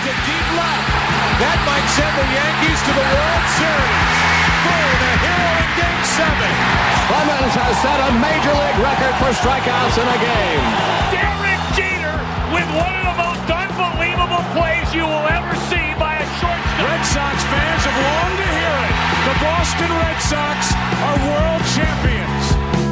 to deep left. That might send the Yankees to the World Series. Boone, a hero in Game 7. Clemens has set a major league record for strikeouts in a game. Derek Jeter with one of the most unbelievable plays you will ever see by a shortstop. Red Sox fans have longed to hear it. The Boston Red Sox are world champions.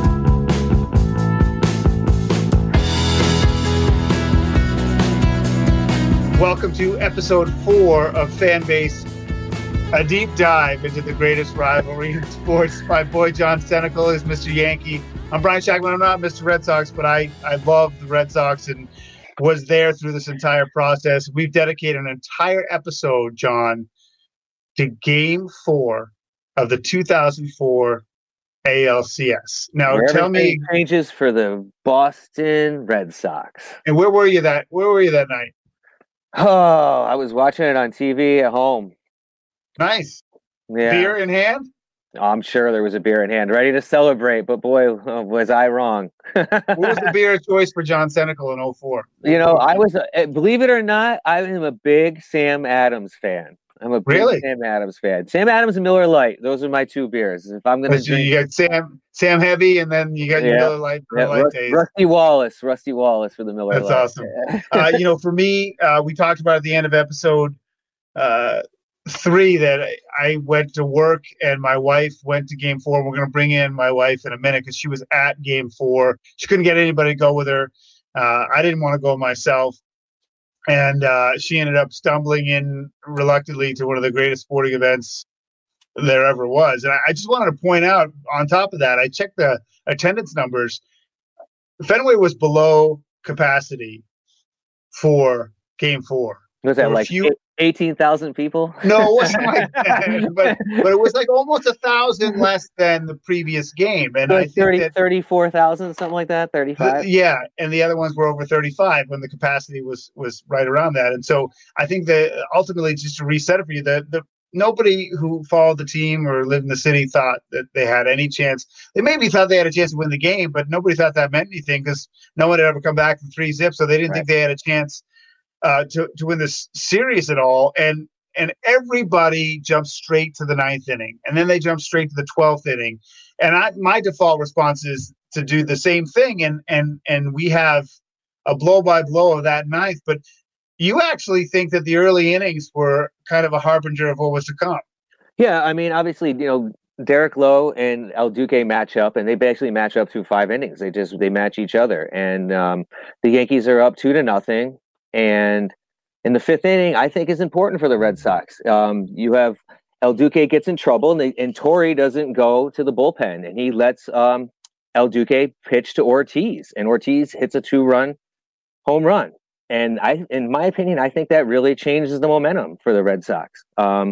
Welcome to episode 4 of Fanbase, a deep dive into the greatest rivalry in sports. My boy John Senecal is Mr. Yankee. I'm Brian Shackman. I'm not Mr. Red Sox, but I love the Red Sox and was there through this entire process. We've dedicated an entire episode, John, to Game 4 of the 2004 ALCS. Now, tell me, changes for the Boston Red Sox. And where were you that night? Oh, I was watching it on TV at home. Nice. Yeah. Beer in hand? I'm sure there was a beer in hand, ready to celebrate, but boy, was I wrong. What was the beer of choice for John Senecal in 04? You know, I was, believe it or not, I am a big Sam Adams fan. I'm a big Sam Adams fan. Sam Adams and Miller Lite. Those are my two beers. If I'm going to drink, you got Sam Heavy, and then you got your Miller Lite. Rusty Wallace for the Miller That's Lite. That's awesome. For me, we talked about at the end of episode 3 that I went to work and my wife went to Game 4. We're going to bring in my wife in a minute because she was at Game 4. She couldn't get anybody to go with her. I didn't want to go myself. And she ended up stumbling in reluctantly to one of the greatest sporting events there ever was. And I just wanted to point out, on top of that, I checked the attendance numbers. Fenway was below capacity for Game 4. Was that like 18,000 people? No, it wasn't like that. But it was like almost 1,000 less than the previous game. And I think 34,000, something like that, 35. Yeah, and the other ones were over 35 when the capacity was right around that. And so I think that ultimately, just to reset it for you, the nobody who followed the team or lived in the city thought that they had any chance. They maybe thought they had a chance to win the game, but nobody thought that meant anything because no one had ever come back from 3-0, so they didn't think they had a chance to win this series at all, and everybody jumped straight to the 9th inning, and then they jumped straight to the 12th inning, and my default response is to do the same thing, and we have a blow by blow of that 9th. But you actually think that the early innings were kind of a harbinger of what was to come? Yeah, I mean, obviously, Derek Lowe and El Duque match up, and they basically match up through 5 innings. They match each other, and the Yankees are up 2-0. And in the 5th inning, I think is important for the Red Sox. You have El Duque gets in trouble, and Torre doesn't go to the bullpen, and he lets El Duque pitch to Ortiz, and Ortiz hits a 2-run home run. And in my opinion, I think that really changes the momentum for the Red Sox. That's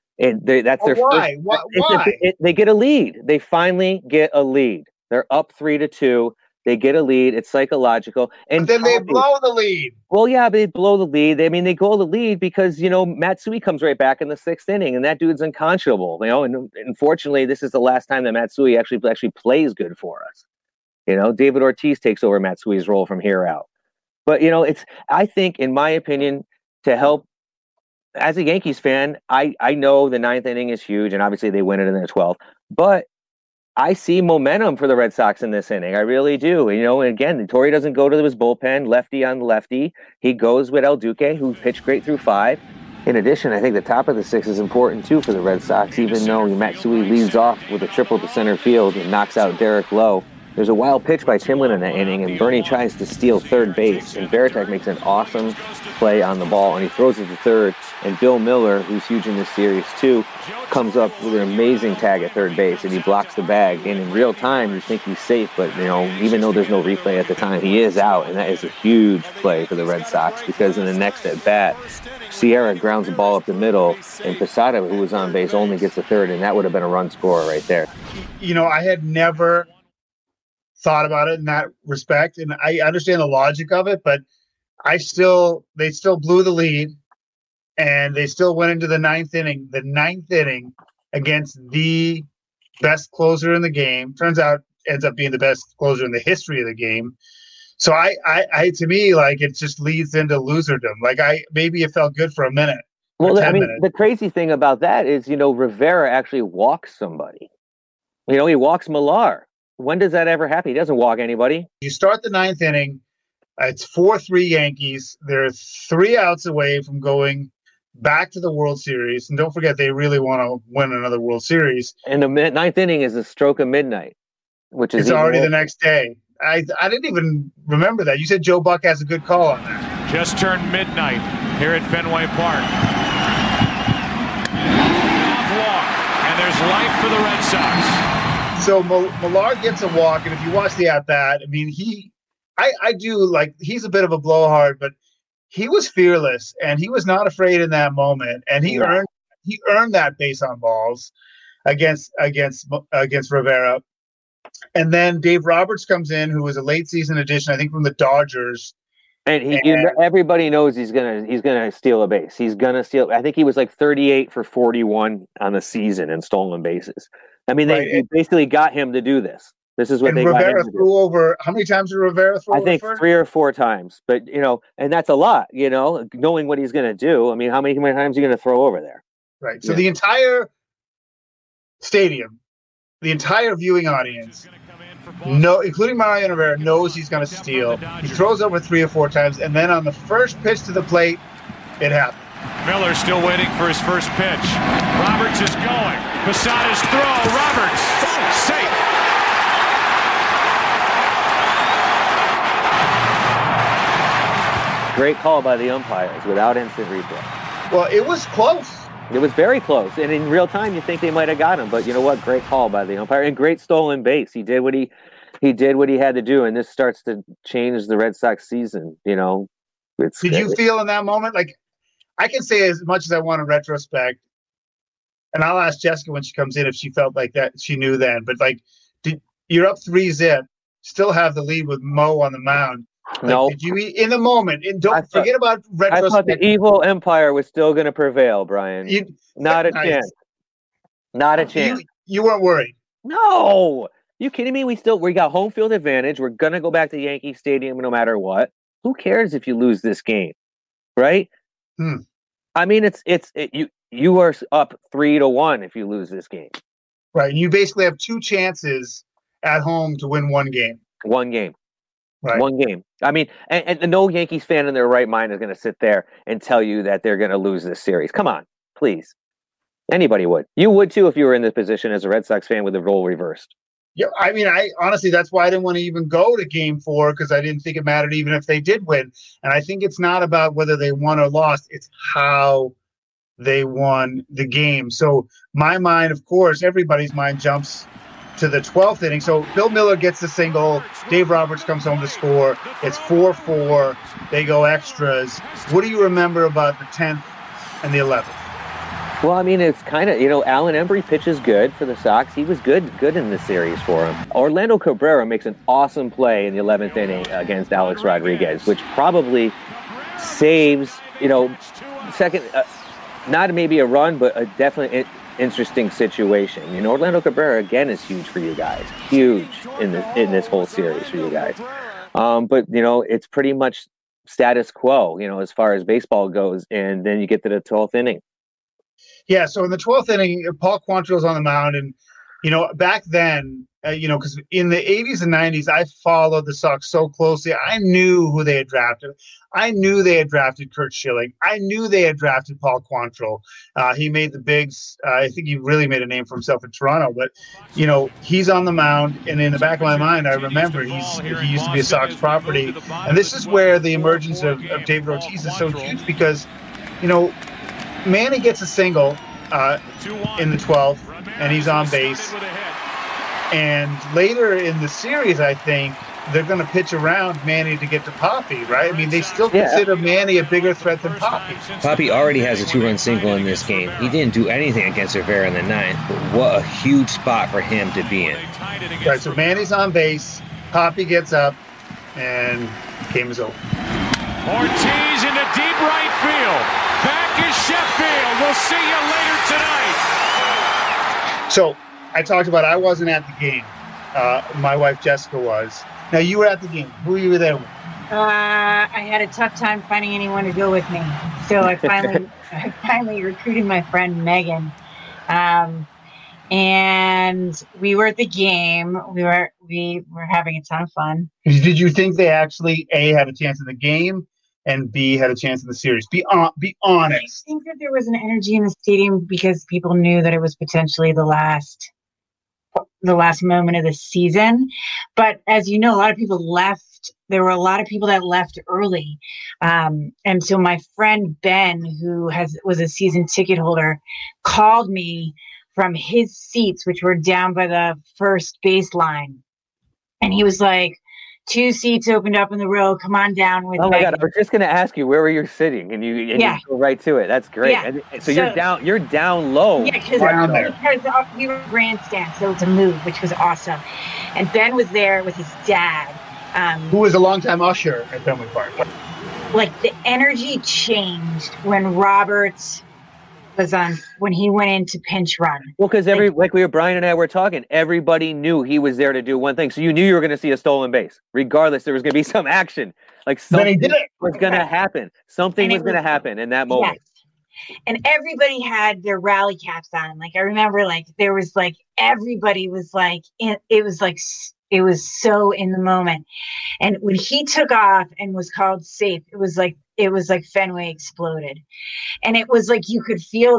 their why? Why? They get a lead. They finally get a lead. They're up 3-2. They get a lead. It's psychological. And then they blow the lead. Well, yeah, they blow the lead. They go the lead because, Matsui comes right back in the 6th inning, and that dude's unconscionable. And unfortunately, this is the last time that Matsui actually plays good for us. David Ortiz takes over Matsui's role from here out. But, I think, in my opinion, to help, as a Yankees fan, I know the 9th inning is huge, and obviously they win it in the 12th. But I see momentum for the Red Sox in this inning. I really do. And again, Torre doesn't go to his bullpen, lefty on lefty. He goes with El Duque, who pitched great through 5. In addition, I think the top of the 6 is important, too, for the Red Sox, even though Matsui leads off with a triple to center field and knocks out Derek Lowe. There's a wild pitch by Timlin in that inning, and Bernie tries to steal third base, and Veritek makes an awesome play on the ball, and he throws it to third, and Bill Miller, who's huge in this series too, comes up with an amazing tag at third base, and he blocks the bag, and in real time, you think he's safe, but, even though there's no replay at the time, he is out, and that is a huge play for the Red Sox, because in the next at-bat, Sierra grounds the ball up the middle, and Posada, who was on base, only gets a third, and that would have been a run scorer right there. I had never thought about it in that respect, and I understand the logic of it, but they still blew the lead, and they still went into the 9th inning. The 9th inning against the best closer in the game ends up being the best closer in the history of the game. So I to me, like, it just leads into loserdom. Like, maybe it felt good for a minute. Well, I mean, minutes. the crazy thing about that is, Rivera actually walks somebody. He walks Millar. When does that ever happen? He doesn't walk anybody. You start the ninth inning. It's 4-3 Yankees. They're 3 outs away from going back to the World Series. And don't forget, they really want to win another World Series. And the ninth inning is a stroke of midnight, which is it's already the next day. I didn't even remember that. You said Joe Buck has a good call on that. Just turned midnight here at Fenway Park. Off walk, and there's life for the Red Sox. So Millar gets a walk, and if you watch the at-bat, I mean, I do like, he's a bit of a blowhard, but he was fearless, and he was not afraid in that moment, and he earned that base on balls against Rivera. And then Dave Roberts comes in, who was a late season addition, I think, from the Dodgers. And everybody knows he's gonna steal a base. He's gonna steal. I think he was like 38 for 41 on the season in stolen bases. I mean, they basically got him to do this. This is what they got him to do. Rivera threw over. How many times did Rivera throw over? I think 3 or 4 times. But and that's a lot. Knowing what he's gonna do. I mean, how many times are you gonna throw over there? Right. So the entire stadium, the entire viewing audience, including Mariano Rivera, knows he's going to steal. He throws over 3 or 4 times, and then on the first pitch to the plate, it happened. Miller still waiting for his first pitch. Roberts is going. Posada's throw. Roberts safe. Great call by the umpires without instant replay. Well, it was close. It was very close, and in real time, you think they might have got him. But you know what? Great call by the umpire, and great stolen base. He did what he had to do, and this starts to change the Red Sox season. Did you feel in that moment? Like, I can say as much as I want in retrospect, and I'll ask Jessica when she comes in if she felt like that. She knew then, but like, you're up 3-0, still have the lead with Mo on the mound. No, did you in the moment? And don't forget about retrospect. I thought the evil empire was still going to prevail, Brian. Not a chance. Not a chance. You weren't worried. No, you kidding me? We got home field advantage. We're going to go back to Yankee Stadium no matter what. Who cares if you lose this game, right? I mean, you are up 3-1 if you lose this game. Right, and you basically have 2 chances at home to win 1 game. 1 game. Right. 1 game. I mean, and no Yankees fan in their right mind is going to sit there and tell you that they're going to lose this series. Come on, please. Anybody would. You would too if you were in this position as a Red Sox fan with the role reversed. Yeah, I mean, I honestly, that's why I didn't want to even go to Game 4, because I didn't think it mattered even if they did win. And I think it's not about whether they won or lost; it's how they won the game. So my mind, of course, everybody's mind jumps to the 12th inning. So Bill Miller gets the single. Dave Roberts comes home to score. It's 4-4. They go extras. What do you remember about the 10th and the 11th? Well, I mean, it's kind of, Alan Embry pitches good for the Sox. He was good in the series for him. Orlando Cabrera makes an awesome play in the 11th inning against Alex Rodriguez, which probably saves, second, not maybe a run, but a definitely interesting situation. Orlando Cabrera again is huge for you guys, huge in this whole series for you guys. But it's pretty much status quo, as far as baseball goes. And then you get to the 12th inning. Yeah. So in the 12th inning, Paul Quantrill's on the mound, and back then, because in the 80s and 90s, I followed the Sox so closely. I knew who they had drafted. I knew they had drafted Curt Schilling. I knew they had drafted Paul Quantrill. He made the bigs. I think he really made a name for himself in Toronto. But, he's on the mound. And in the back of my mind, I remember he used to be a Sox property. And this is where the emergence of David Ortiz is so huge because, Manny gets a single in the 12th, and he's on base. And later in the series, I think, they're going to pitch around Manny to get to Poppy, right? I mean, they still consider Manny a bigger threat than Poppy. Poppy already has a 2-run single in this game. He didn't do anything against Rivera in the 9th, but what a huge spot for him to be in. Right, so Manny's on base, Poppy gets up, and game is over. Ortiz into deep right field. Back is Sheffield. We'll see you later tonight. So I talked about I wasn't at the game. My wife Jessica was. Now, you were at the game. Who you were there with? I had a tough time finding anyone to go with me, so I finally recruited my friend Megan, and we were at the game. We were having a ton of fun. Did you think they actually A, had a chance in the game, and B, had a chance in the series? Be honest. I think that there was an energy in the stadium because people knew that it was potentially the last moment of the season. But as you know, a lot of people left. There were a lot of people that left early. And so my friend Ben, who was a season ticket holder, called me from his seats, which were down by the first baseline. And he was like, 2 seats opened up in the row. Come on down with me. Oh my God! I was just going to ask you where were you sitting, and you go right to it. That's great. Yeah. And so you're down low. Yeah, because we were grandstand, so it's a move, which was awesome. And Ben was there with his dad, who was a longtime usher at Fenway Park. Like the energy changed when Roberts was on, when he went into pinch run. Well, because Brian and I were talking, everybody knew he was there to do one thing. So you knew you were going to see a stolen base. Regardless, there was going to be some action. Like something was going to happen. Something was going to happen in that moment. Yes. And everybody had their rally caps on. Like I remember, like there was like everybody was like it was so in the moment. And when he took off and was called safe, it was like Fenway exploded. And it was like you could feel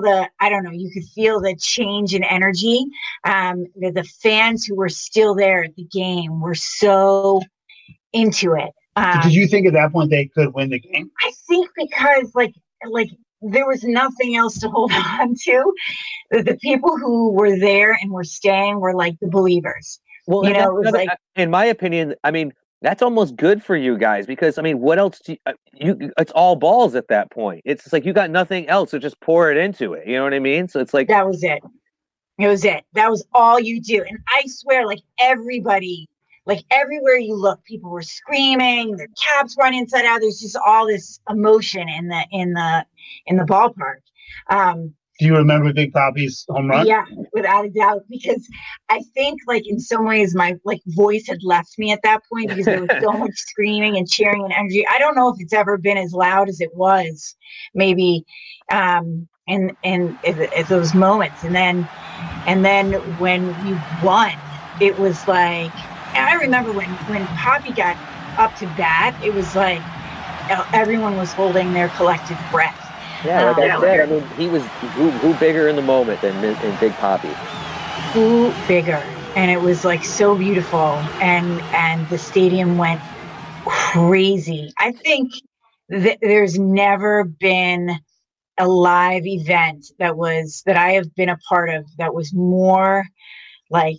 the change in energy. The fans who were still there at the game were so into it. Did you think at that point they could win the game? I think because like there was nothing else to hold on to. The people who were there and were staying were like the believers. Well, it was like, in my opinion, I mean, that's almost good for you guys because, I mean, what else do you it's all balls at that point. It's like you got nothing else, so just pour it into it. You know what I mean? So it's like that was it. It was it. That was all you do. And I swear, like everybody, like everywhere you look, people were screaming, their caps run inside out. There's just all this emotion in the ballpark. Do you remember Big Papi's home run? Yeah, without a doubt, because I think like in some ways my like voice had left me at that point because there was so much screaming and cheering and energy. I don't know if it's ever been as loud as it was, maybe in those moments. And then when we won, it was like, I remember when Papi got up to bat, it was like everyone was holding their collective breath. Yeah, like I said, I mean, he was who bigger in the moment than Big Papi. Who bigger, and it was like so beautiful, and the stadium went crazy. I think that there's never been a live event that I have been a part of that was more like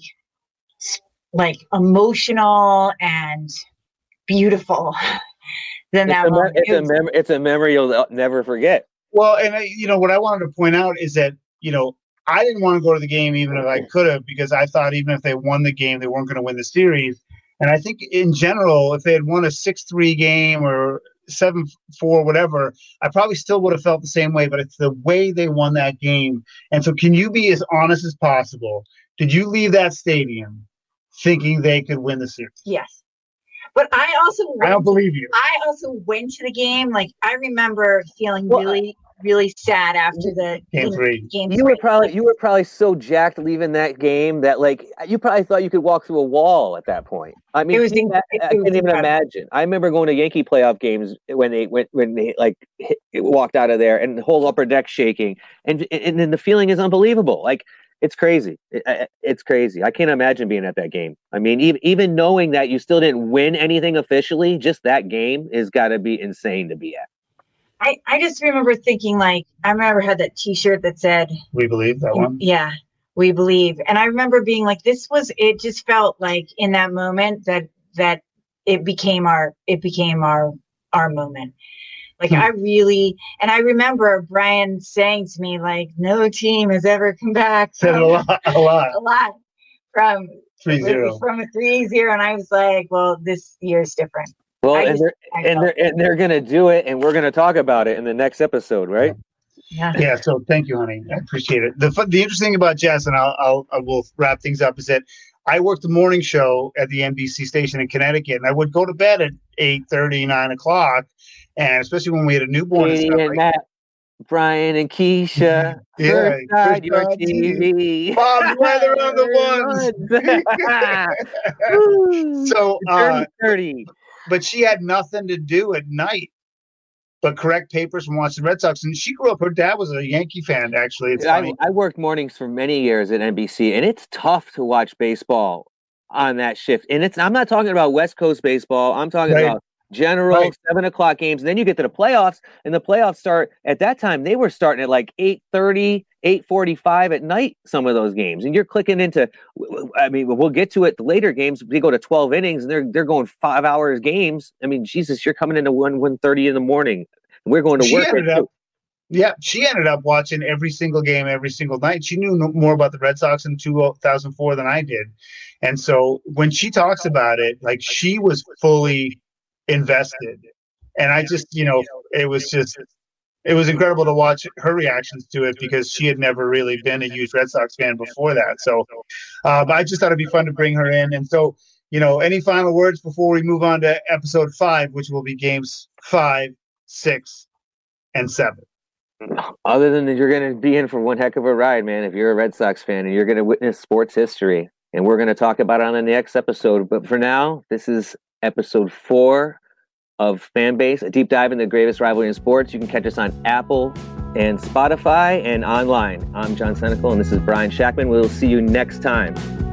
emotional and beautiful than that moment. It's a memory you'll never forget. Well, and what I wanted to point out is that, I didn't want to go to the game even if I could have, because I thought even if they won the game, they weren't going to win the series. And I think in general, if they had won a 6-3 game or 7-4, whatever, I probably still would have felt the same way, but it's the way they won that game. And so can you be as honest as possible? Did you leave that stadium thinking they could win the series? Yes. But I don't believe you. I also went to the game. Like I remember feeling really sad after the game three. You were probably so jacked leaving that game that like you probably thought you could walk through a wall at that point. I mean, I can't even imagine. I remember going to Yankee playoff games when they like walked out of there and the whole upper deck shaking, and then the feeling is unbelievable. Like it's crazy. It's crazy. I can't imagine being at that game. I mean, even knowing that you still didn't win anything officially, just that game has got to be insane to be at. I just remember thinking, like, I remember I had that T-shirt that said, "We believe," that one. Yeah, we believe. And I remember being like, it just felt like in that moment that it became our moment. Like I remember Brian saying to me, like, no team has ever come back. Said a lot from 3-0. From a 3-0. And I was like, well, this year's different. Well, they're going to do it, and we're going to talk about it in the next episode, right? Yeah. Yeah. So thank you, honey. I appreciate it. The interesting thing about Jess, and I will wrap things up, is that I worked the morning show at the NBC station in Connecticut, and I would go to bed at 8:30, 9 o'clock, and especially when we had a newborn and stuff like that. Brian and Keisha, yeah, first your TV. Bob, you either on the ones. So, 30. But she had nothing to do at night but correct papers from watching the Red Sox. And she grew up, her dad was a Yankee fan, actually. It's funny. I worked mornings for many years at NBC, and it's tough to watch baseball on that shift. And I'm not talking about West Coast baseball. I'm talking about general 7 o'clock games. And then you get to the playoffs, and the playoffs start at that time. They were starting at like 8:30, 8:45 at night, some of those games. And you're clicking into, I mean, we'll get to it. The later games, they go to 12 innings, and they're going 5 hours games. I mean, Jesus, you're coming into 1:30 in the morning. And we're going to work. She ended up watching every single game every single night. She knew more about the Red Sox in 2004 than I did. And so when she talks about it, like, she was fully invested. And I just, it was incredible to watch her reactions to it, because she had never really been a huge Red Sox fan before that. So but I just thought it'd be fun to bring her in. And so, any final words before we move on to episode 5, which will be games 5, 6, and 7? Other than that, you're going to be in for one heck of a ride, man, if you're a Red Sox fan, and you're going to witness sports history. And we're going to talk about it on the next episode. But for now, this is episode 4 of Fanbase, a deep dive into the greatest rivalry in sports. You can catch us on Apple and Spotify and online. I'm John Senecal, and this is Brian Shackman. We'll see you next time.